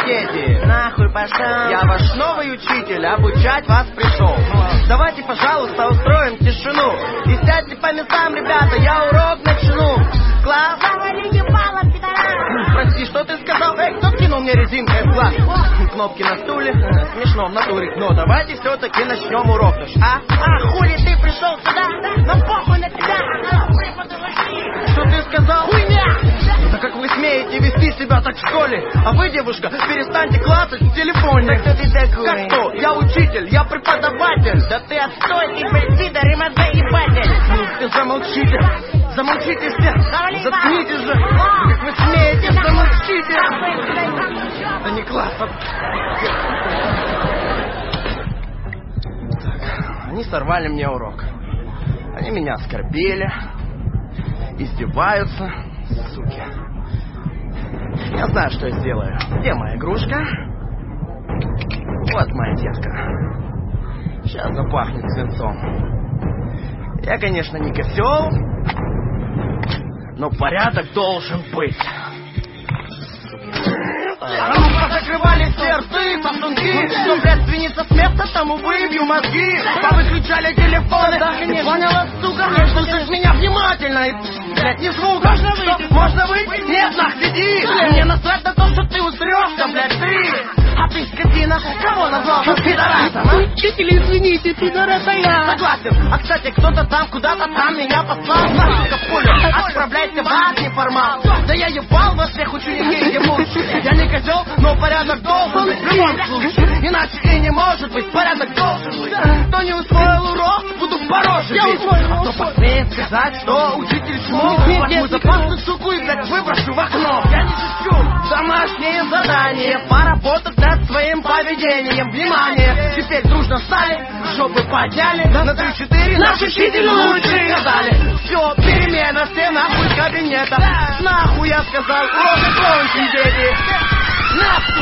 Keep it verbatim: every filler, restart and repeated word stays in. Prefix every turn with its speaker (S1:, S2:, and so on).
S1: дети.
S2: Нахуй пошел.
S1: Я ваш новый учитель, обучать вас пришел. Давайте, пожалуйста, устроим тишину. И сядьте по местам, ребята, я урок начну. Класс.
S2: Завали ебало, пидорас.
S1: Прости, что ты сказал? Эй, кто кинул мне резинкой в глаз? Кнопки на стуле, смешно в натуре. Но давайте все-таки начнем урок. А?
S2: А хули ты пришел сюда? Нам похуй на тебя.
S1: Что ты сказал?
S2: Хуйня!
S1: Да как вы смеете вести себя так в школе? А вы, девушка, перестаньте клацать в телефоне.
S2: Да кто ты такой?
S1: Как кто? Я учитель, я преподаватель.
S2: Да ты отстой, ты, блядь, пидор и мозгоебатель.
S1: Ну, ты замолчите, замолчите все.
S2: Завали,
S1: Заткнитесь же.
S2: а!
S1: Как вы смеете, замолчите. Да не класс. а- Так, они сорвали мне урок. Они меня оскорбили, издеваются, суки. Я знаю, что я сделаю. Где моя игрушка? Вот моя детка. Сейчас запахнет свинцом. Я, конечно, не козел, но порядок должен быть. А ну-ка, закрывали все рты, сосунки. Кто, блядь, свинится с места, тому выбью мозги. Повыключали телефоны, да, не поняла, сука. Слушай меня внимательно и, блядь, не звука. Что, можно выйти? Нет, нах, сиди. Мне насрать на то, что ты устрешься, блядь, ты. А ты, скотина, кого назвал пидорасом, а?
S2: Учитель, извините, пидораса я.
S1: Согласен. А, кстати, кто-то там, куда-то там меня послал. Сука, в пулю, отправляйте в ад, неформал. Да я ебал вас всех ученикей, ебучие. Я не козел, но порядок должен быть в любом случае. Иначе и не может быть, порядок должен быть. Кто не усвоил урок, буду в пороже бить. А кто посмеет сказать, что учитель чмо, возьму за пасту суку и, блядь, выброшу в окно. Я не шучу. Домашнее задание, поработать над своим поведением. Внимание, теперь дружно встали, чтобы подняли на три-четыре. Наш учитель лучше сказали. Все, перемена, все нахуй кабинета. Нахуй, я сказал, урок окончен, дети. На!